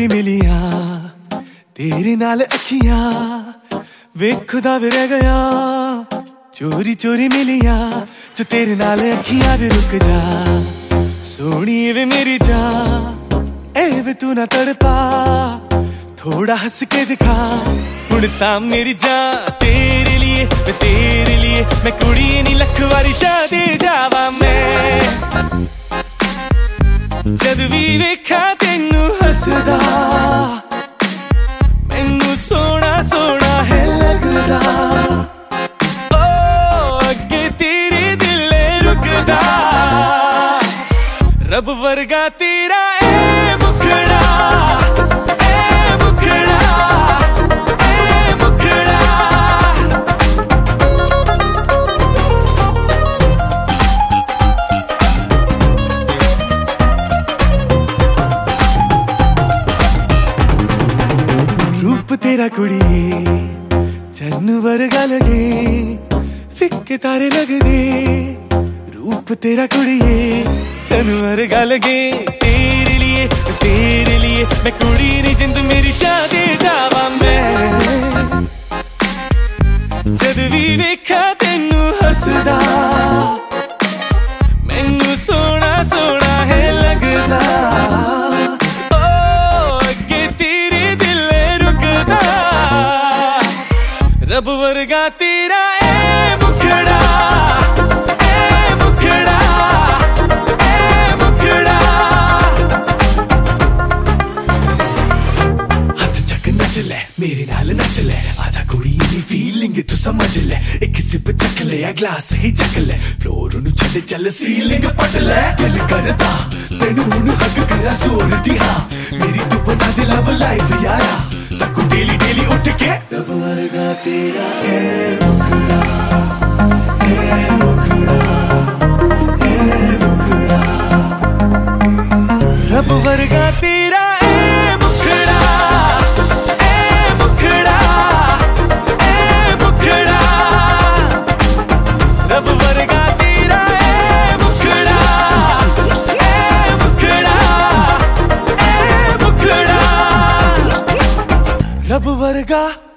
चोरी मिलिया तेरे नाल अखियां वे खुदा वे रह गया। चोरी चोरी मिलिया जो तेरे नाल अखियां वे रुक जा सोनी वे मेरी जान ए वे तू ना तड़पा थोड़ा हंस के दिखा हुण तां मेरी जान तेरे लिए मैं कुड़ी नी लख वारी चाह दे जावा मैं जद भी वेखा तेनू हसदा मैनू सोना सोना है लगदा ओ अगे तेरे दिल रुकदा रब वर्गा तेरा ए मुखड़ा रूप तेरा कुड़िए चन्न वर्गा लगे फिक्के तारे लगदे रूप तेरा कुड़िए चन्न वर्गा लगे तेरे लिए मैं कुड़ी नी जिंद मेरी चाह दे जावा मैं जद भी वेखा तेनू हसदा मैनू सोना सोना है लगदा रब वर्गा तेरा ए मुखड़ा ए मुखड़ा ए मुखड़ा हाथ चक नच ले मेरे नाल नच ले आजा कुड़ी दी फीलिंग तू समझ ले एक सिप चक ले या ग्लास ही चक ले फ्लोर नु छड़ चल सीलिंग पट ले दिल करदा तेनू हुण हक करा सोर दी हां मेरी तू बना दे लव लाइफ यारा तकू डेली डेली उठ के रब वर्गा तेरा ए मुखड़ा ए मुखड़ा ए मुखड़ा रब वर्गा तेरा ए मुखड़ा ए मुखड़ा ए मुखड़ा रब वर्गा तेरा ए मुखड़ा ए मुखड़ा ए मुखड़ा रब वर्गा